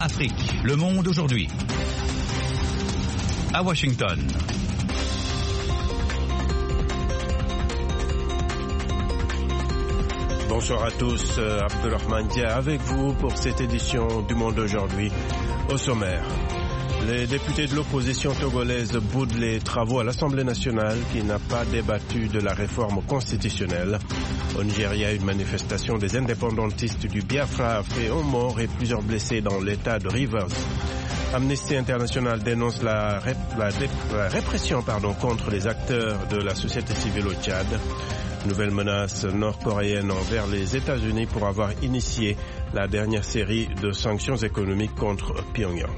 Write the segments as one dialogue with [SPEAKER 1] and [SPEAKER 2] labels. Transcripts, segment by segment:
[SPEAKER 1] Afrique, le monde aujourd'hui. À Washington.
[SPEAKER 2] Bonsoir à tous, Abdelrahman Dia avec vous pour cette édition du Monde aujourd'hui. Au sommaire, les députés de l'opposition togolaise boudent les travaux à l'Assemblée nationale qui n'a pas débattu de la réforme constitutionnelle. Au Nigeria, une manifestation des indépendantistes du Biafra a fait un mort et plusieurs blessés dans l'État de Rivers. Amnesty International dénonce la répression contre les acteurs de la société civile au Tchad. Nouvelle menace nord-coréenne envers les États-Unis pour avoir initié la dernière série de sanctions économiques contre Pyongyang.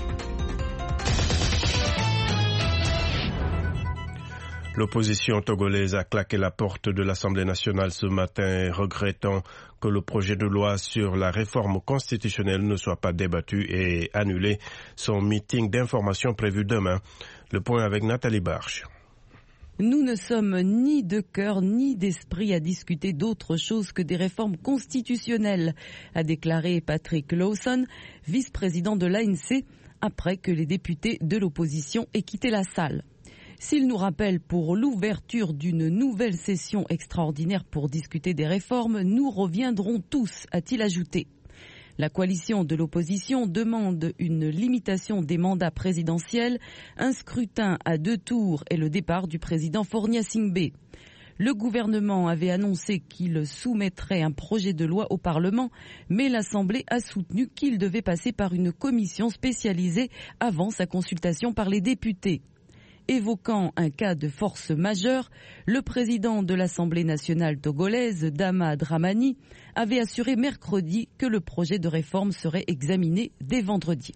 [SPEAKER 2] L'opposition togolaise a claqué la porte de l'Assemblée nationale ce matin, regrettant que le projet de loi sur la réforme constitutionnelle ne soit pas débattu et annulé son meeting d'information prévu demain. Le point avec Nathalie Barche.
[SPEAKER 3] Nous ne sommes ni de cœur ni d'esprit à discuter d'autre chose que des réformes constitutionnelles, a déclaré Patrick Lawson, vice-président de l'ANC, après que les députés de l'opposition aient quitté la salle. S'il nous rappelle pour l'ouverture d'une nouvelle session extraordinaire pour discuter des réformes, nous reviendrons tous, a-t-il ajouté. La coalition de l'opposition demande une limitation des mandats présidentiels, un scrutin à 2 tours et le départ du président Fornia Singbe. Le gouvernement avait annoncé qu'il soumettrait un projet de loi au Parlement, mais l'Assemblée a soutenu qu'il devait passer par une commission spécialisée avant sa consultation par les députés. Évoquant un cas de force majeure, le président de l'Assemblée nationale togolaise, Dama Dramani, avait assuré mercredi que le projet de réforme serait examiné dès vendredi.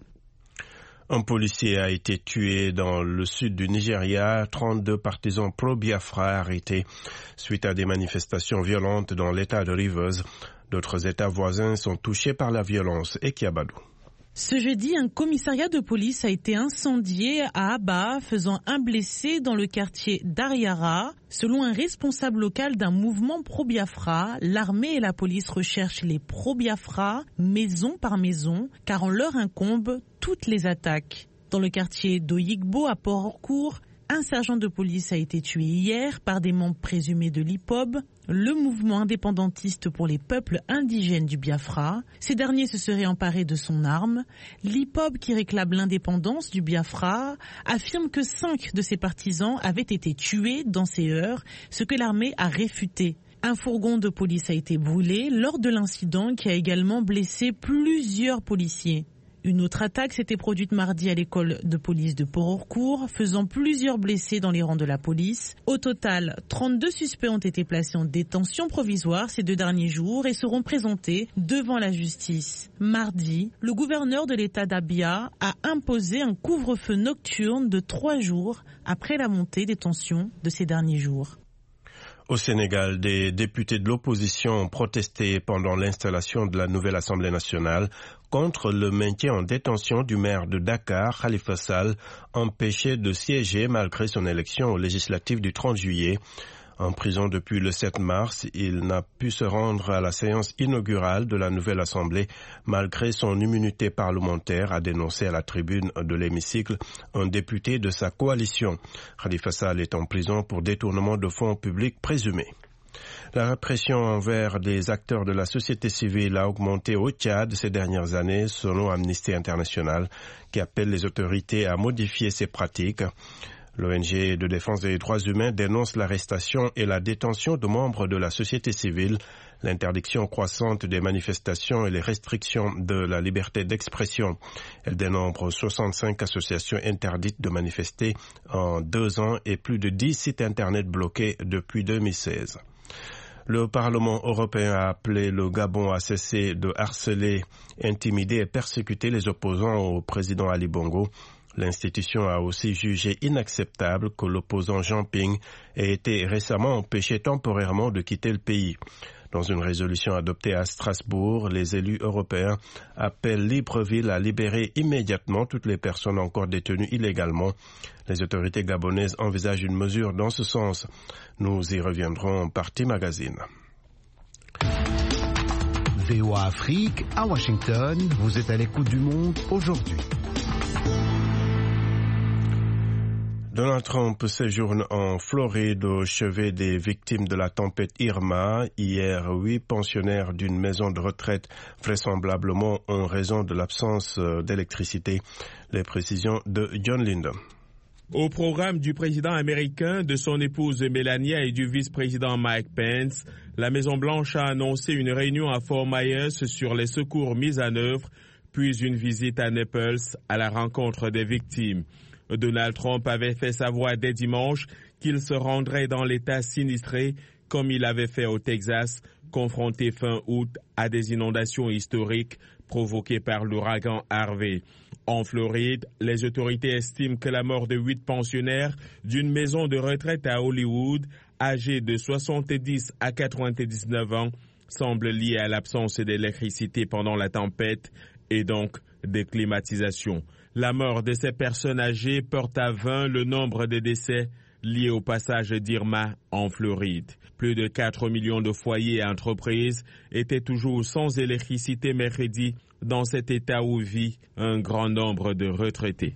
[SPEAKER 2] Un policier a été tué dans le sud du Nigeria, 32 partisans pro-Biafra arrêtés suite à des manifestations violentes dans l'État de Rivers. D'autres États voisins sont touchés par la violence. Ekiabadou.
[SPEAKER 4] Ce jeudi, un commissariat de police a été incendié à Aba, faisant un blessé dans le quartier d'Ariara. Selon un responsable local d'un mouvement pro-Biafra, l'armée et la police recherchent les pro-Biafra maison par maison, car on leur incombe toutes les attaques. Dans le quartier d'Oyigbo à Port-Harcourt, un sergent de police a été tué hier par des membres présumés de l'IPOB, le mouvement indépendantiste pour les peuples indigènes du Biafra. Ces derniers se seraient emparés de son arme. L'IPOB, qui réclame l'indépendance du Biafra, affirme que 5 de ses partisans avaient été tués dans ces heures, ce que l'armée a réfuté. Un fourgon de police a été brûlé lors de l'incident qui a également blessé plusieurs policiers. Une autre attaque s'était produite mardi à l'école de police de Port-Harcourt, faisant plusieurs blessés dans les rangs de la police. Au total, 32 suspects ont été placés en détention provisoire ces 2 derniers jours et seront présentés devant la justice. Mardi, le gouverneur de l'État d'Abia a imposé un couvre-feu nocturne de 3 jours après la montée des tensions de ces derniers jours.
[SPEAKER 2] Au Sénégal, des députés de l'opposition ont protesté pendant l'installation de la nouvelle Assemblée nationale contre le maintien en détention du maire de Dakar, Khalifa Sall, empêché de siéger malgré son élection aux législatives du 30 juillet. En prison depuis le 7 mars, il n'a pu se rendre à la séance inaugurale de la nouvelle Assemblée malgré son immunité parlementaire, a dénoncé à la tribune de l'hémicycle un député de sa coalition. Khalifa Sall est en prison pour détournement de fonds publics présumés. La répression envers des acteurs de la société civile a augmenté au Tchad ces dernières années, selon Amnesty International, qui appelle les autorités à modifier ces pratiques. L'ONG de défense des droits humains dénonce l'arrestation et la détention de membres de la société civile, l'interdiction croissante des manifestations et les restrictions de la liberté d'expression. Elle dénombre 65 associations interdites de manifester en 2 ans et plus de 10 sites internet bloqués depuis 2016. Le Parlement européen a appelé le Gabon à cesser de harceler, intimider et persécuter les opposants au président Ali Bongo. L'institution a aussi jugé inacceptable que l'opposant Jean Ping ait été récemment empêché temporairement de quitter le pays. Dans une résolution adoptée à Strasbourg, les élus européens appellent Libreville à libérer immédiatement toutes les personnes encore détenues illégalement. Les autorités gabonaises envisagent une mesure dans ce sens. Nous y reviendrons en partie magazine.
[SPEAKER 5] VOA Afrique, à Washington, vous êtes à l'écoute du monde aujourd'hui.
[SPEAKER 2] Donald Trump séjourne en Floride au chevet des victimes de la tempête Irma. Hier, 8 pensionnaires d'une maison de retraite, vraisemblablement en raison de l'absence d'électricité. Les précisions de John Linden.
[SPEAKER 6] Au programme du président américain, de son épouse Melania et du vice-président Mike Pence, la Maison-Blanche a annoncé une réunion à Fort Myers sur les secours mis en œuvre, puis une visite à Naples à la rencontre des victimes. Donald Trump avait fait savoir dès dimanche qu'il se rendrait dans l'État sinistré, comme il avait fait au Texas, confronté fin août à des inondations historiques provoquées par l'ouragan Harvey. En Floride, les autorités estiment que la mort de 8 pensionnaires d'une maison de retraite à Hollywood, âgés de 70 à 99 ans, semble liée à l'absence d'électricité pendant la tempête et donc de climatisation. La mort de ces personnes âgées porte à 20 le nombre de décès liés au passage d'Irma en Floride. Plus de 4 millions de foyers et entreprises étaient toujours sans électricité mercredi dans cet état où vit un grand nombre de retraités.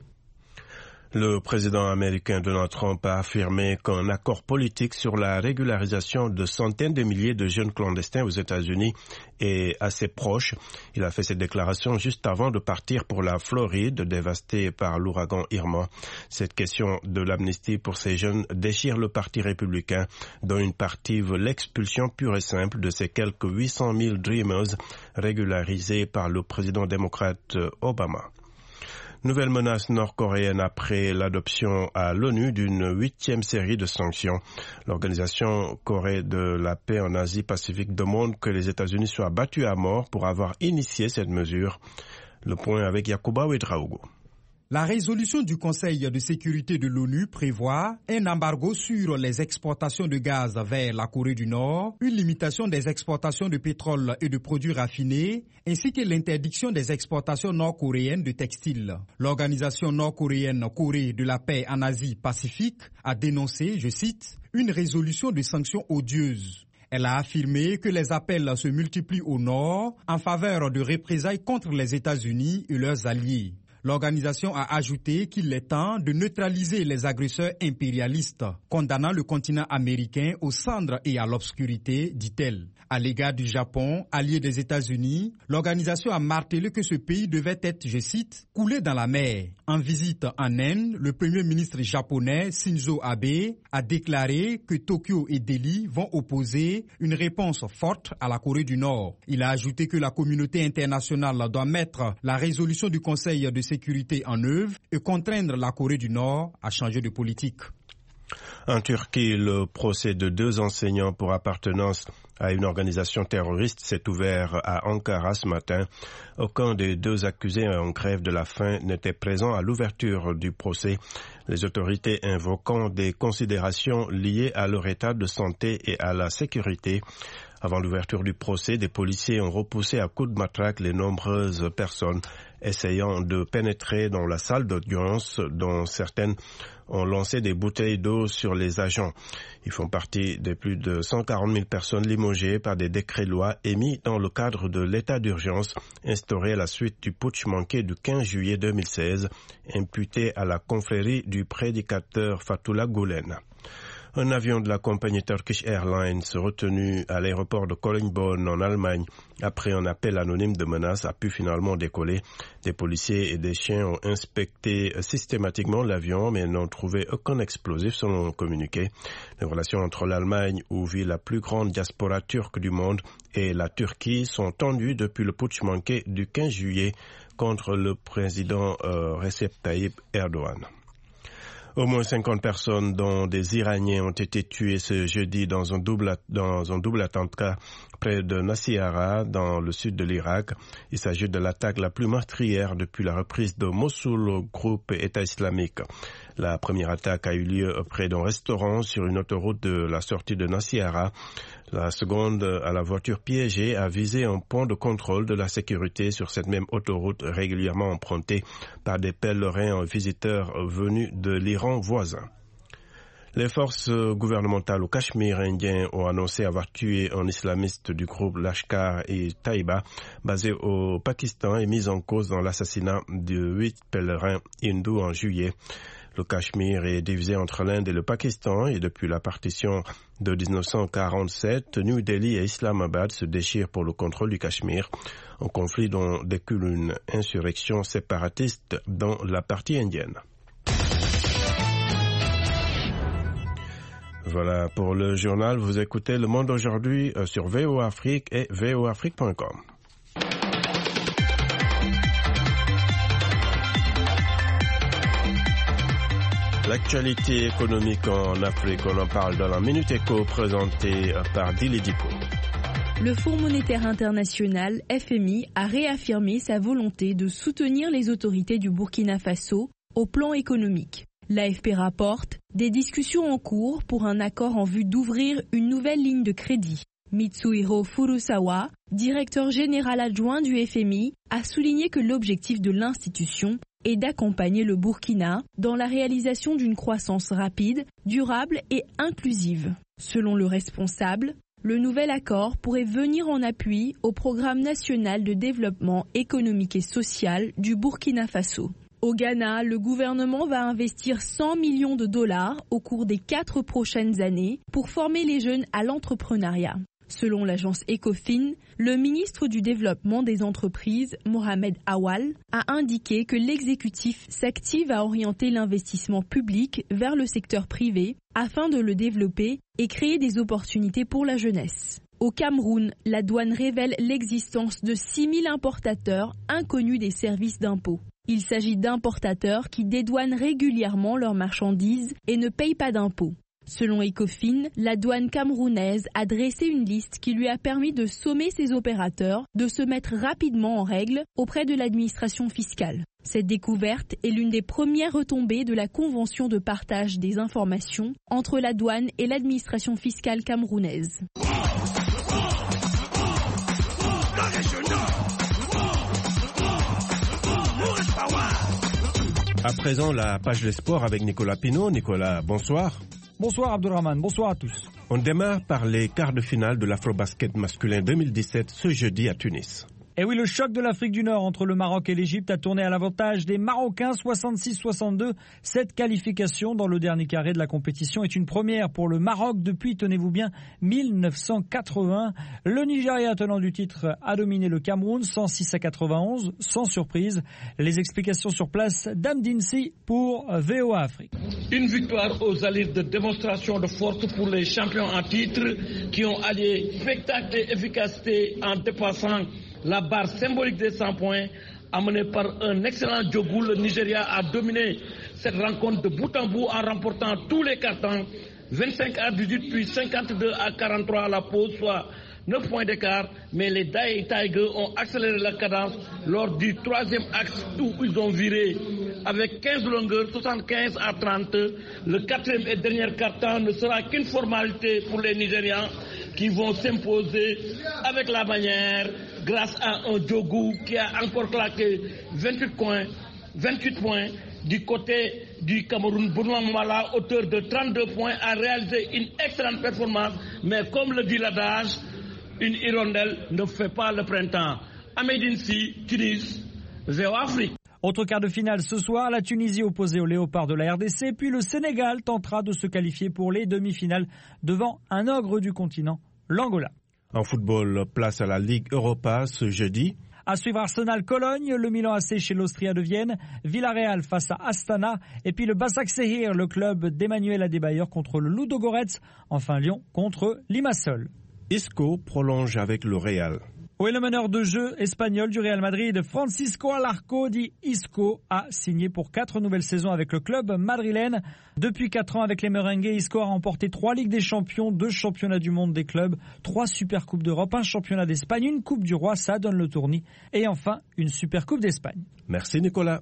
[SPEAKER 2] Le président américain Donald Trump a affirmé qu'un accord politique sur la régularisation de centaines de milliers de jeunes clandestins aux États-Unis est assez proche. Il a fait cette déclaration juste avant de partir pour la Floride, dévastée par l'ouragan Irma. Cette question de l'amnistie pour ces jeunes déchire le Parti républicain, dont une partie veut l'expulsion pure et simple de ces quelques 800 000 Dreamers régularisés par le président démocrate Obama. Nouvelle menace nord-coréenne après l'adoption à l'ONU d'une 8e série de sanctions. L'Organisation Corée de la paix en Asie-Pacifique demande que les États-Unis soient battus à mort pour avoir initié cette mesure. Le point avec Yacouba Ouedraogo.
[SPEAKER 7] La résolution du Conseil de sécurité de l'ONU prévoit un embargo sur les exportations de gaz vers la Corée du Nord, une limitation des exportations de pétrole et de produits raffinés, ainsi que l'interdiction des exportations nord-coréennes de textiles. L'organisation nord-coréenne Corée de la paix en Asie-Pacifique a dénoncé, je cite, « une résolution de sanctions odieuses ». Elle a affirmé que les appels se multiplient au Nord en faveur de représailles contre les États-Unis et leurs alliés. L'organisation a ajouté qu'il est temps de neutraliser les agresseurs impérialistes, condamnant le continent américain aux cendres et à l'obscurité, dit-elle. À l'égard du Japon, allié des États-Unis, l'organisation a martelé que ce pays devait être, je cite, « coulé dans la mer ». En visite en Inde, le premier ministre japonais Shinzo Abe a déclaré que Tokyo et Delhi vont opposer une réponse forte à la Corée du Nord. Il a ajouté que la communauté internationale doit mettre la résolution du Conseil de sécurité en œuvre et contraindre la Corée du Nord à changer de politique.
[SPEAKER 2] En Turquie, le procès de 2 enseignants pour appartenance à une organisation terroriste s'est ouvert à Ankara ce matin. Aucun des 2 accusés en grève de la faim n'était présent à l'ouverture du procès, les autorités invoquant des considérations liées à leur état de santé et à la sécurité. Avant l'ouverture du procès, des policiers ont repoussé à coups de matraque les nombreuses personnes essayant de pénétrer dans la salle d'audience, dont certaines ont lancé des bouteilles d'eau sur les agents. Ils font partie des plus de 140 000 personnes limogées par des décrets-lois émis dans le cadre de l'état d'urgence instauré à la suite du putsch manqué du 15 juillet 2016, imputé à la confrérie du prédicateur Fethullah Gülen. Un avion de la compagnie Turkish Airlines retenu à l'aéroport de Köln-Bonn en Allemagne après un appel anonyme de menace a pu finalement décoller. Des policiers et des chiens ont inspecté systématiquement l'avion mais n'ont trouvé aucun explosif selon un communiqué. Les relations entre l'Allemagne, où vit la plus grande diaspora turque du monde, et la Turquie sont tendues depuis le putsch manqué du 15 juillet contre le président Recep Tayyip Erdogan. Au moins 50 personnes, dont des Iraniens, ont été tuées ce jeudi dans un double attentat près de Nasiriyah, dans le sud de l'Irak. Il s'agit de l'attaque la plus meurtrière depuis la reprise de Mossoul au groupe État islamique. La première attaque a eu lieu près d'un restaurant sur une autoroute de la sortie de Nasiriyah. La seconde, à la voiture piégée, a visé un pont de contrôle de la sécurité sur cette même autoroute régulièrement empruntée par des pèlerins visiteurs venus de l'Iran voisin. Les forces gouvernementales au Cachemire indien ont annoncé avoir tué un islamiste du groupe Lashkar-e-Taiba basé au Pakistan et mis en cause dans l'assassinat de 8 pèlerins hindous en juillet. Le Cachemire est divisé entre l'Inde et le Pakistan et depuis la partition de 1947, New Delhi et Islamabad se déchirent pour le contrôle du Cachemire, un conflit dont découle une insurrection séparatiste dans la partie indienne. Voilà pour le journal. Vous écoutez Le Monde aujourd'hui sur VOA Afrique et voafrique.com. L'actualité économique en Afrique, on en parle dans la Minute Éco présentée par Dili Diko.
[SPEAKER 8] Le Fonds monétaire international, FMI, a réaffirmé sa volonté de soutenir les autorités du Burkina Faso au plan économique. L'AFP rapporte des discussions en cours pour un accord en vue d'ouvrir une nouvelle ligne de crédit. Mitsuhiro Furusawa, directeur général adjoint du FMI, a souligné que l'objectif de l'institution est d'accompagner le Burkina dans la réalisation d'une croissance rapide, durable et inclusive. Selon le responsable, le nouvel accord pourrait venir en appui au programme national de développement économique et social du Burkina Faso. Au Ghana, le gouvernement va investir 100 millions de dollars au cours des 4 prochaines années pour former les jeunes à l'entrepreneuriat. Selon l'agence Ecofin, le ministre du Développement des entreprises, Mohamed Awal, a indiqué que l'exécutif s'active à orienter l'investissement public vers le secteur privé afin de le développer et créer des opportunités pour la jeunesse. Au Cameroun, la douane révèle l'existence de 6000 importateurs inconnus des services d'impôts. Il s'agit d'importateurs qui dédouanent régulièrement leurs marchandises et ne payent pas d'impôts. Selon Ecofin, la douane camerounaise a dressé une liste qui lui a permis de sommer ses opérateurs de se mettre rapidement en règle auprès de l'administration fiscale. Cette découverte est l'une des premières retombées de la convention de partage des informations entre la douane et l'administration fiscale camerounaise.
[SPEAKER 2] À présent, la page des sports avec Nicolas Pinault. Nicolas, bonsoir.
[SPEAKER 9] Bonsoir Abdourahmane, bonsoir à tous.
[SPEAKER 2] On démarre par les quarts de finale de l'Afrobasket masculin 2017 ce jeudi à Tunis.
[SPEAKER 9] Et oui, le choc de l'Afrique du Nord entre le Maroc et l'Égypte a tourné à l'avantage des Marocains 66-62. Cette qualification dans le dernier carré de la compétition est une première pour le Maroc depuis, tenez-vous bien, 1980. Le Nigeria, tenant du titre, a dominé le Cameroun 106-91, sans surprise. Les explications sur place d'Amdinsi pour VOA Afrique.
[SPEAKER 10] Une victoire aux allures de démonstration de force pour les champions en titre qui ont allié spectacle et efficacité en dépassant la barre symbolique des 100 points. Amené par un excellent Djogou, le Nigeria a dominé cette rencontre de bout en bout en remportant tous les cartons, 25-18 puis 52-43 à la pause, soit 9 points d'écart. Mais les Daï Tigers ont accéléré la cadence lors du troisième axe où ils ont viré avec 15 longueurs, 75-30. Le quatrième et dernier carton ne sera qu'une formalité pour les Nigérians qui vont s'imposer avec la manière grâce à un Djogou qui a encore claqué 28 points. Du côté du Cameroun, Benoît Mala, auteur de 32 points, a réalisé une excellente performance. Mais comme le dit l'adage, une hirondelle ne fait pas le printemps. Amedinsi, Tunis, VOA Afrique.
[SPEAKER 9] Autre quart de finale ce soir, la Tunisie opposée aux Léopards de la RDC, puis le Sénégal tentera de se qualifier pour les demi-finales devant un ogre du continent, l'Angola.
[SPEAKER 2] En football, place à la Ligue Europa ce jeudi.
[SPEAKER 9] À suivre Arsenal-Cologne, le Milan AC chez l'Austria de Vienne, Villarreal face à Astana, et puis le Başakşehir, le club d'Emmanuel Adebayor contre le Ludogorets, enfin Lyon contre Limassol.
[SPEAKER 2] Isco prolonge avec le Real.
[SPEAKER 9] Oui, le meneur de jeu espagnol du Real Madrid, Francisco Alarco, dit Isco, a signé pour 4 nouvelles saisons avec le club madrilène. Depuis 4 ans avec les Merengues, Isco a remporté 3 Ligues des Champions, 2 championnats du monde des clubs, 3 Super Coupes d'Europe, 1 championnat d'Espagne, une Coupe du Roi, ça donne le tournis, et enfin une Super Coupe d'Espagne.
[SPEAKER 2] Merci Nicolas.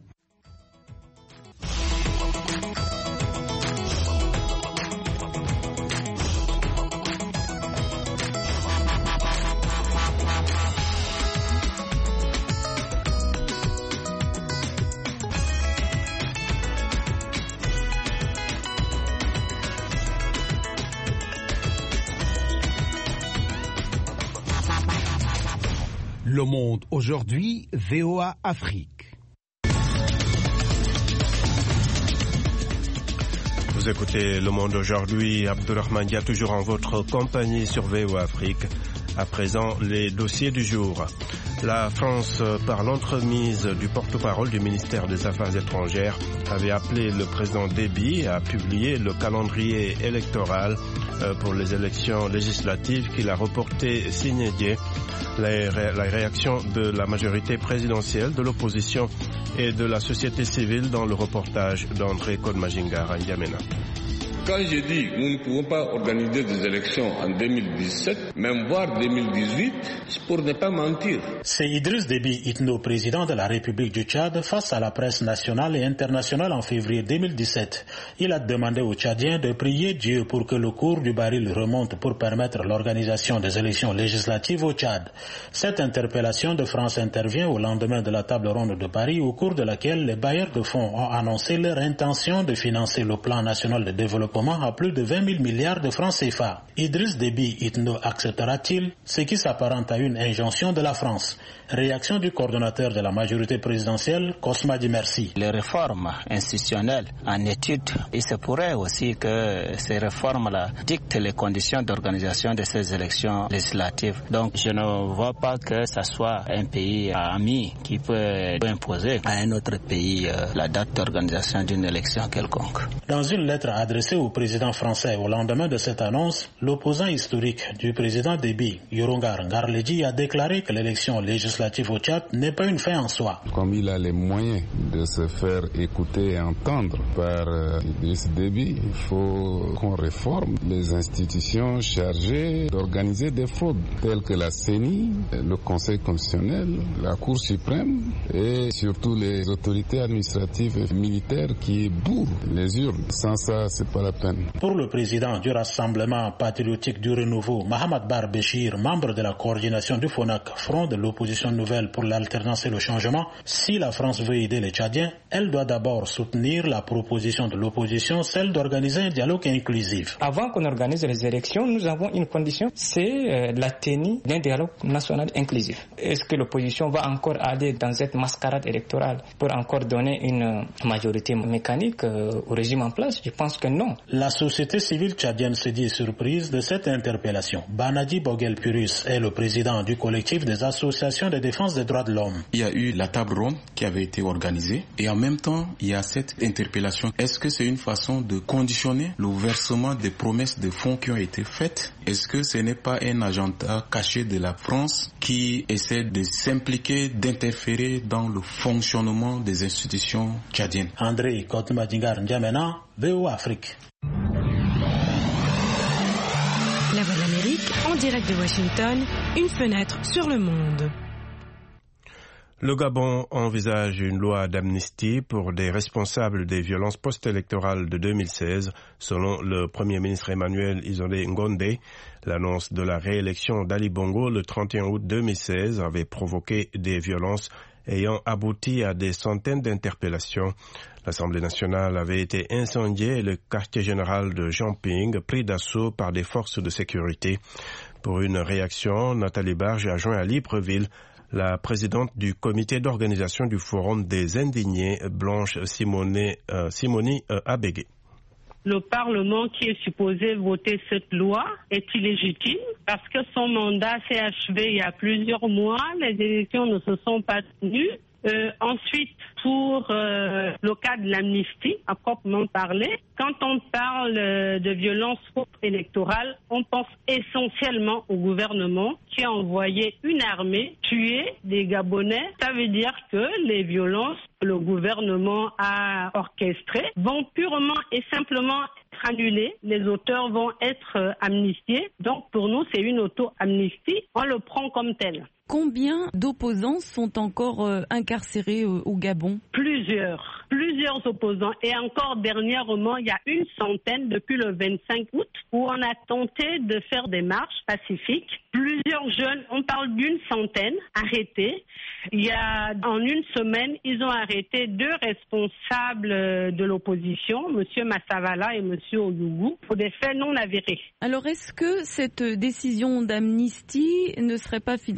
[SPEAKER 5] Le Monde aujourd'hui, VOA Afrique.
[SPEAKER 2] Vous écoutez Le Monde aujourd'hui, Abdourahmane Dia toujours en votre compagnie sur VOA Afrique. À présent, les dossiers du jour. La France, par l'entremise du porte-parole du ministère des Affaires étrangères, avait appelé le président Déby à publier le calendrier électoral pour les élections législatives qu'il a reporté sine die. La réaction de la majorité présidentielle, de l'opposition et de la société civile dans le reportage d'André Kodmajingar à N'Djamena.
[SPEAKER 11] Quand je dis que nous ne pouvons pas organiser des élections en 2017, même voire 2018, c'est pour ne pas mentir.
[SPEAKER 12] C'est Idriss Déby Itno, président de la République du Tchad, face à la presse nationale et internationale en février 2017. Il a demandé aux Tchadiens de prier Dieu pour que le cours du baril remonte pour permettre l'organisation des élections législatives au Tchad. Cette interpellation de France intervient au lendemain de la table ronde de Paris, au cours de laquelle les bailleurs de fonds ont annoncé leur intention de financer le plan national de développement à plus de 20 000 milliards de francs CFA. Idriss Déby Itno acceptera-t-il ce qui s'apparente à une injonction de la France? Réaction du coordonnateur de la majorité présidentielle, Cosma Di Merci.
[SPEAKER 13] Les réformes institutionnelles en étude, il se pourrait aussi que ces réformes-là dictent les conditions d'organisation de ces élections législatives. Donc je ne vois pas que ce soit un pays ami qui peut imposer à un autre pays la date d'organisation d'une élection quelconque.
[SPEAKER 12] Dans une lettre adressée au président français au lendemain de cette annonce, l'opposant historique du président Déby, Yorongar Ngarledji, a déclaré que l'élection législative au Tchad n'est pas une fin en soi.
[SPEAKER 14] Comme il a les moyens de se faire écouter et entendre par Idriss Déby, il faut qu'on réforme les institutions chargées d'organiser des fraudes telles que la CENI, le Conseil constitutionnel, la Cour suprême et surtout les autorités administratives et militaires qui bourrent les urnes. Sans ça, c'est pas la peine.
[SPEAKER 12] Pour le président du Rassemblement patriotique du renouveau, Mahamad Bar Béchir, membre de la coordination du FONAC, Front de l'opposition nouvelle pour l'alternance et le changement, si la France veut aider les Tchadiens, elle doit d'abord soutenir la proposition de l'opposition, celle d'organiser un dialogue inclusif.
[SPEAKER 15] Avant qu'on organise les élections, nous avons une condition, c'est la tenue d'un dialogue national inclusif. Est-ce que l'opposition va encore aller dans cette mascarade électorale pour encore donner une majorité mécanique au régime en place? Je pense que non.
[SPEAKER 12] La société civile tchadienne se dit surprise de cette interpellation. Banadi Bogel Purus est le président du collectif des associations de défense des droits de l'homme.
[SPEAKER 16] Il y a eu la table ronde qui avait été organisée et en même temps il y a cette interpellation. Est-ce que c'est une façon de conditionner le versement des promesses de fonds qui ont été faites? Est-ce que ce n'est pas un agenda caché de la France qui essaie de s'impliquer, d'interférer dans le fonctionnement des institutions tchadiennes?
[SPEAKER 12] André Kotmadingar N'Djamena, VOA Afrique.
[SPEAKER 17] La Voix de l'Amérique, en direct de Washington, une fenêtre sur le monde.
[SPEAKER 2] Le Gabon envisage une loi d'amnistie pour des responsables des violences post-électorales de 2016, selon le Premier ministre Emmanuel Isondé Ngondé. L'annonce de la réélection d'Ali Bongo le 31 août 2016 avait provoqué des violences ayant abouti à des centaines d'interpellations. L'Assemblée nationale avait été incendiée et le quartier général de Jamping pris d'assaut par des forces de sécurité. Pour une réaction, Nathalie Barge a joint à Libreville la présidente du comité d'organisation du Forum des Indignés, Blanche Simoni Abégué.
[SPEAKER 18] Le Parlement qui est supposé voter cette loi est illégitime parce que son mandat s'est achevé il y a plusieurs mois. Les élections ne se sont pas tenues. Ensuite, pour le cas de l'amnistie, à proprement parler, quand on parle de violence électorale, on pense essentiellement au gouvernement qui a envoyé une armée tuer des Gabonais. Ça veut dire que les violences que le gouvernement a orchestrées vont purement et simplement être annulées. Les auteurs vont être amnistiés. Donc pour nous, c'est une auto-amnistie. On le prend comme tel.
[SPEAKER 3] Combien d'opposants sont encore incarcérés au Gabon?
[SPEAKER 18] Plusieurs opposants. Et encore dernièrement, il y a une centaine depuis le 25 août où on a tenté de faire des marches pacifiques. Plusieurs jeunes, on parle d'une centaine, arrêtés. Il y a en une semaine, ils ont arrêté 2 responsables de l'opposition, M. Massavala et M. Oyougou, pour des faits non avérés.
[SPEAKER 3] Alors est-ce que cette décision d'amnistie ne serait pas finalement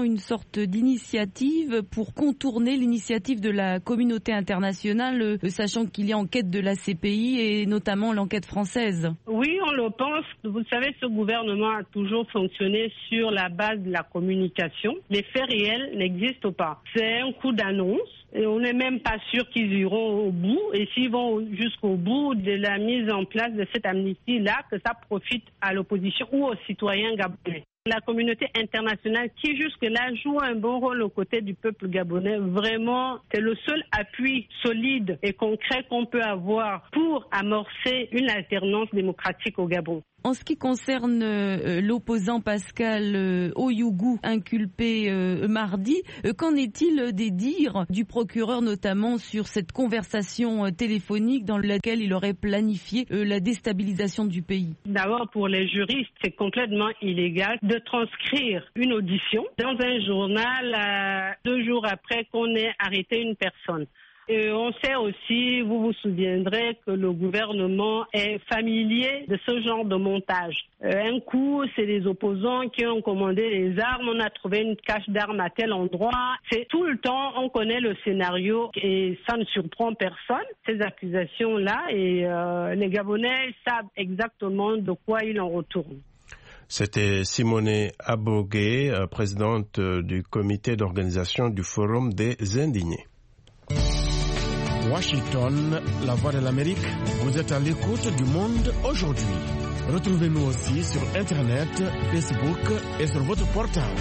[SPEAKER 3] une sorte d'initiative pour contourner l'initiative de la communauté internationale, sachant qu'il y a enquête de la CPI et notamment l'enquête française.
[SPEAKER 18] Oui, on le pense. Vous savez, ce gouvernement a toujours fonctionné sur la base de la communication. Les faits réels n'existent pas. C'est un coup d'annonce. Et on n'est même pas sûr qu'ils iront au bout. Et s'ils vont jusqu'au bout de la mise en place de cette amnistie-là, que ça profite à l'opposition ou aux citoyens gabonais. La communauté internationale qui jusque-là joue un bon rôle aux côtés du peuple gabonais, vraiment, c'est le seul appui solide et concret qu'on peut avoir pour amorcer une alternance démocratique au Gabon.
[SPEAKER 3] En ce qui concerne l'opposant Pascal Oyougou, inculpé mardi, qu'en est-il des dires du procureur, notamment sur cette conversation téléphonique dans laquelle il aurait planifié la déstabilisation du pays?
[SPEAKER 18] D'abord, pour les juristes, c'est complètement illégal de transcrire une audition dans un journal 2 jours après qu'on ait arrêté une personne. Et on sait aussi, vous vous souviendrez, que le gouvernement est familier de ce genre de montage. Un coup, c'est les opposants qui ont commandé les armes, on a trouvé une cache d'armes à tel endroit. C'est tout le temps, on connaît le scénario et ça ne surprend personne, ces accusations-là. Et les Gabonais savent exactement de quoi ils en retournent.
[SPEAKER 2] C'était Simone Abogué, présidente du comité d'organisation du Forum des Indignés.
[SPEAKER 19] Washington, la voix de l'Amérique, vous êtes à l'écoute du monde aujourd'hui. Retrouvez-nous aussi sur Internet, Facebook et sur votre portable.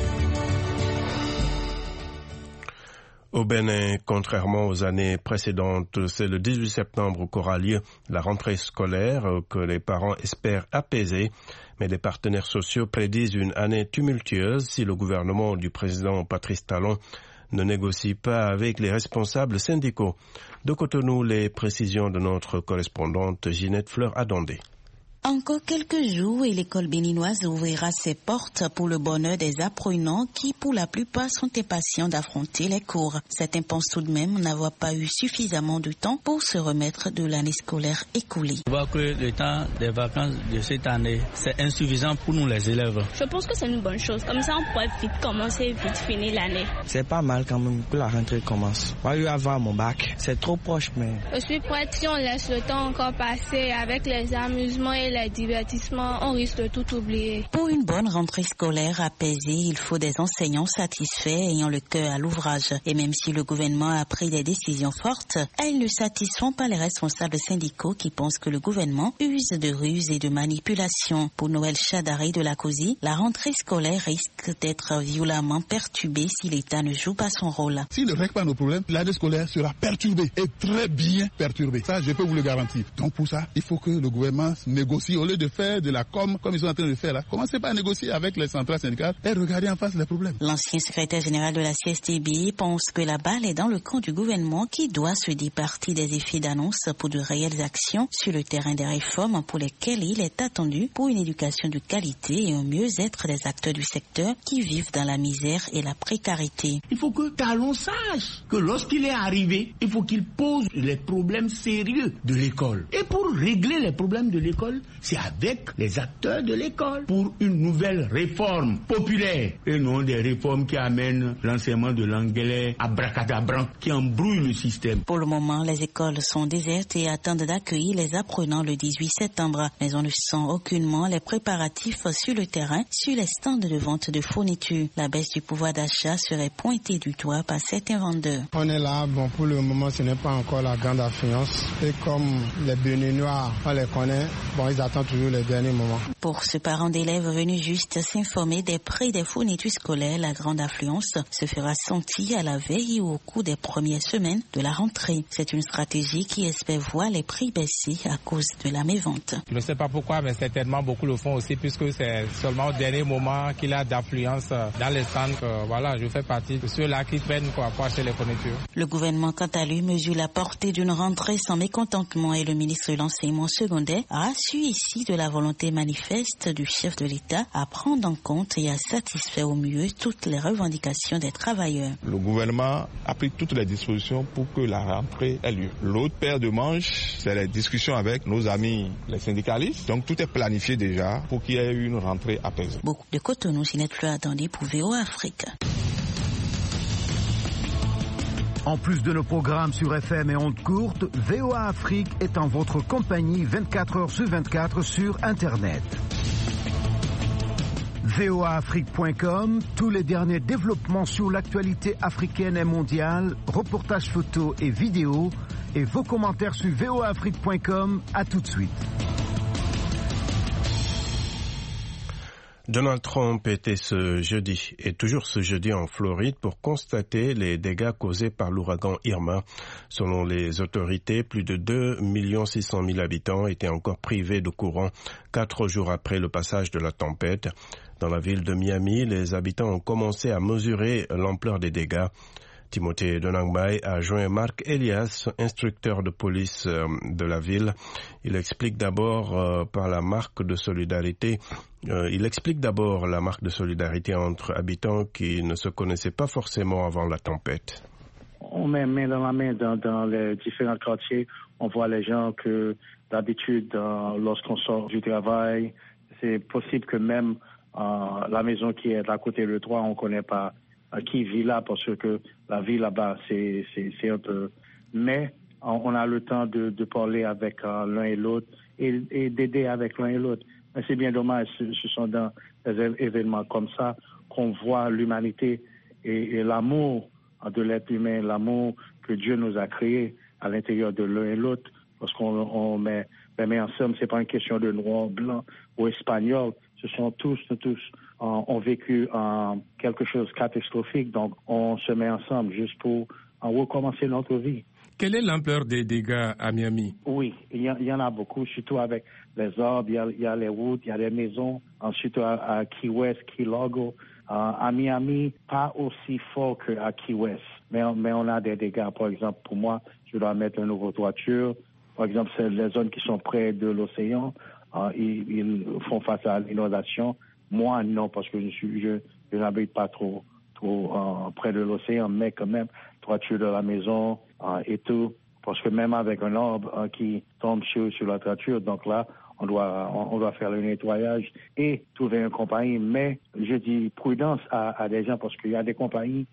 [SPEAKER 2] Au Bénin, contrairement aux années précédentes, c'est le 18 septembre qu'aura lieu la rentrée scolaire que les parents espèrent apaiser. Mais les partenaires sociaux prédisent une année tumultueuse si le gouvernement du président Patrice Talon ne négocie pas avec les responsables syndicaux. De Cotonou, les précisions de notre correspondante Ginette Fleur-Adondé.
[SPEAKER 20] Encore quelques jours et l'école béninoise ouvrira ses portes pour le bonheur des apprenants qui, pour la plupart, sont impatients d'affronter les cours. Certains pensent tout de même n'avoir pas eu suffisamment de temps pour se remettre de l'année scolaire écoulée.
[SPEAKER 21] Je vois que le temps des vacances de cette année, c'est insuffisant pour nous les élèves.
[SPEAKER 22] Je pense que c'est une bonne chose. Comme ça, on pourrait vite commencer, vite finir l'année.
[SPEAKER 23] C'est pas mal quand même que la rentrée commence. Moi, je vais avoir mon bac. C'est trop proche, mais...
[SPEAKER 22] Je suis prête si on laisse le temps encore passer avec les amusements et les divertissements, on risque de tout oublier.
[SPEAKER 20] Pour une bonne rentrée scolaire apaisée, il faut des enseignants satisfaits ayant le cœur à l'ouvrage. Et même si le gouvernement a pris des décisions fortes, elles ne satisfont pas les responsables syndicaux qui pensent que le gouvernement use de ruses et de manipulations. Pour Noël Chadaré de la COSI, la rentrée scolaire risque d'être violemment perturbée si l'État ne joue pas son rôle.
[SPEAKER 24] S'il ne règle pas nos problèmes, l'année scolaire sera perturbée et très bien perturbée. Ça, je peux vous le garantir. Donc pour ça, il faut que le gouvernement négocie au lieu de faire de la com comme ils sont en train de faire là. Commencez pas à négocier avec les centrales syndicales et regardez en face les problèmes.
[SPEAKER 20] L'ancien secrétaire général de la CSTB pense que la balle est dans le camp du gouvernement qui doit se départir des effets d'annonce pour de réelles actions sur le terrain des réformes pour lesquelles il est attendu pour une éducation de qualité et un mieux-être des acteurs du secteur qui vivent dans la misère et la précarité.
[SPEAKER 25] Il faut que Talon sache que lorsqu'il est arrivé, il faut qu'il pose les problèmes sérieux de l'école. Et pour régler les problèmes de l'école, c'est avec les acteurs de l'école pour une nouvelle réforme populaire et non des réformes qui amènent l'enseignement de l'anglais à bracadabran, qui embrouillent le système.
[SPEAKER 20] Pour le moment, les écoles sont désertes et attendent d'accueillir les apprenants le 18 septembre. Mais on ne sent aucunement les préparatifs sur le terrain, sur les stands de vente de fournitures. La baisse du pouvoir d'achat serait pointée du doigt par certains vendeurs.
[SPEAKER 26] On est là, bon, pour le moment, ce n'est pas encore la grande affluence. Et comme les Béninois, on les connaît, bon, ils attendent toujours les derniers moments.
[SPEAKER 20] Pour ce parent d'élèves venu juste s'informer des prix des fournitures scolaires, la grande affluence se fera sentir à la veille ou au cours des premières semaines de la rentrée. C'est une stratégie qui espère voir les prix baisser à cause de la mévente.
[SPEAKER 27] Je ne sais pas pourquoi, mais certainement beaucoup le font aussi, puisque c'est seulement au dernier moment qu'il y a d'affluence dans les centres. Voilà, je fais partie de ceux-là qui prennent pour acheter les fournitures.
[SPEAKER 20] Le gouvernement, quant à lui, mesure la portée d'une rentrée sans mécontentement et le ministre de l'enseignement secondaire a su ici réjouit de la volonté manifeste du chef de l'État à prendre en compte et à satisfaire au mieux toutes les revendications des travailleurs.
[SPEAKER 1] Le gouvernement a pris toutes les dispositions pour que la rentrée ait lieu. L'autre paire de manches, c'est les discussions avec nos amis les syndicalistes. Donc tout est planifié déjà pour qu'il y ait une rentrée apaisée.
[SPEAKER 20] Beaucoup de Cotonou, Ginette Fleur attendue pour VOA Afrique.
[SPEAKER 5] En plus de nos programmes sur FM et ondes courtes, VOA Afrique est en votre compagnie 24 heures sur 24 sur Internet. voaafrique.com, tous les derniers développements sur l'actualité africaine et mondiale, reportages photos et vidéos, et vos commentaires sur voaafrique.com. À tout de suite.
[SPEAKER 2] Donald Trump était toujours ce jeudi en Floride pour constater les dégâts causés par l'ouragan Irma. Selon les autorités, plus de 2 600 000 habitants étaient encore privés de courant 4 jours après le passage de la tempête. Dans la ville de Miami, les habitants ont commencé à mesurer l'ampleur des dégâts. Timothée Donangbaï a joint Marc Elias, instructeur de police de la ville. Il explique d'abord la marque de solidarité entre habitants qui ne se connaissaient pas forcément avant la tempête.
[SPEAKER 4] On met main dans la main dans les différents quartiers. On voit les gens que d'habitude, lorsqu'on sort du travail, c'est possible que même la maison qui est à côté de toi, on ne connaît pas qui vit là, parce que la vie là-bas, c'est un peu... Mais on a le temps de parler avec l'un et l'autre et d'aider avec l'un et l'autre. Mais c'est bien dommage, ce sont dans des événements comme ça qu'on voit l'humanité et l'amour de l'être humain, l'amour que Dieu nous a créé à l'intérieur de l'un et l'autre. Parce qu'on met ensemble, c'est pas une question de noir, blanc ou espagnol. Ce sont tous ont vécu quelque chose de catastrophique. Donc, on se met ensemble juste pour recommencer notre vie.
[SPEAKER 6] Quelle est l'ampleur des dégâts à Miami?
[SPEAKER 4] Oui, il y en a beaucoup, surtout avec les arbres, il y a les routes, il y a les maisons, ensuite à Key West, Key Largo. À Miami, pas aussi fort qu'à Key West, mais on a des dégâts. Par exemple, pour moi, je dois mettre une nouvelle toiture. Par exemple, c'est les zones qui sont près de l'océan, ils font face à l'inondation. Moi, non, parce que je n'habite pas trop près de l'océan, mais quand même, toiture de la maison et tout. Parce que même avec un arbre qui tombe sur la toiture, donc là, on doit faire le nettoyage et trouver une compagnie. Mais je dis prudence à des gens, parce qu'il y a des compagnies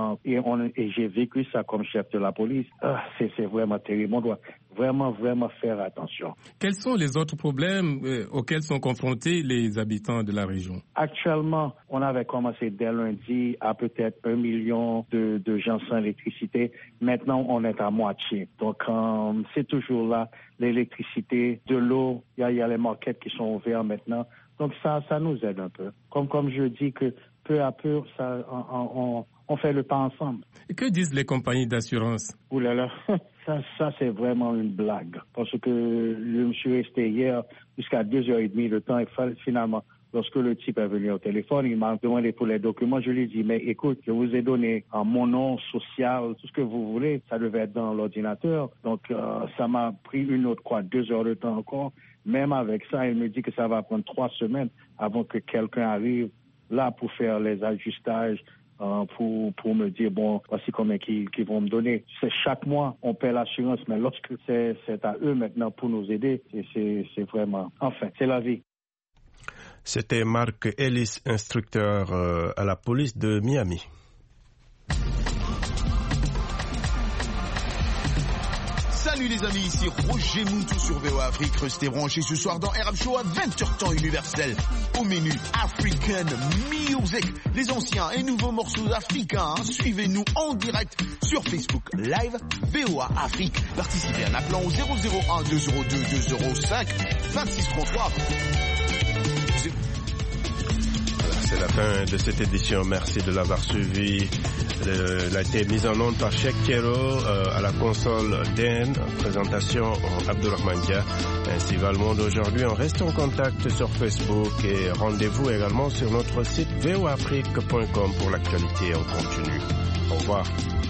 [SPEAKER 4] et j'ai vécu ça comme chef de la police. C'est vraiment terrible. On doit vraiment faire attention.
[SPEAKER 6] Quels sont les autres problèmes auxquels sont confrontés les habitants de la région?
[SPEAKER 4] Actuellement, on avait commencé dès lundi à peut-être 1 million de gens sans électricité. Maintenant, on est à moitié. Donc, c'est toujours là, l'électricité, de l'eau. Il y a les markets qui sont ouverts maintenant. Donc, ça nous aide un peu. Comme je dis que peu à peu, ça, on fait le pas ensemble.
[SPEAKER 6] Et que disent les compagnies d'assurance?
[SPEAKER 4] Ouh là là, ça c'est vraiment une blague. Parce que je me suis resté hier jusqu'à 2h30 de temps et finalement, lorsque le type est venu au téléphone, il m'a demandé pour les documents. Je lui ai dit, mais écoute, je vous ai donné mon nom social, tout ce que vous voulez. Ça devait être dans l'ordinateur. Donc, ça m'a pris 2 heures de temps encore. Même avec ça, il me dit que ça va prendre 3 semaines avant que quelqu'un arrive là pour faire les ajustages, pour me dire, bon, voici combien qu'ils vont me donner. C'est chaque mois, on paie l'assurance, mais lorsque c'est à eux maintenant pour nous aider, c'est vraiment... Enfin, c'est la vie.
[SPEAKER 2] C'était Marc Ellis, instructeur à la police de Miami.
[SPEAKER 7] Salut les amis, ici Roger Moutou sur VOA Afrique. Restez branchés ce soir dans RM Show à 20h temps universel. Au menu African Music, les anciens et nouveaux morceaux africains. Suivez-nous en direct sur Facebook Live VOA Afrique. Participez en appelant au 001 202 205 2633.
[SPEAKER 2] C'est la fin de cette édition. Merci de l'avoir suivi. Elle a été mise en onde par Cheikh Kero, à la console Dan, présentation Abdourahmane Dia. Ainsi va le monde aujourd'hui. On reste en contact sur Facebook et rendez-vous également sur notre site voafrique.com pour l'actualité en continu. Au revoir.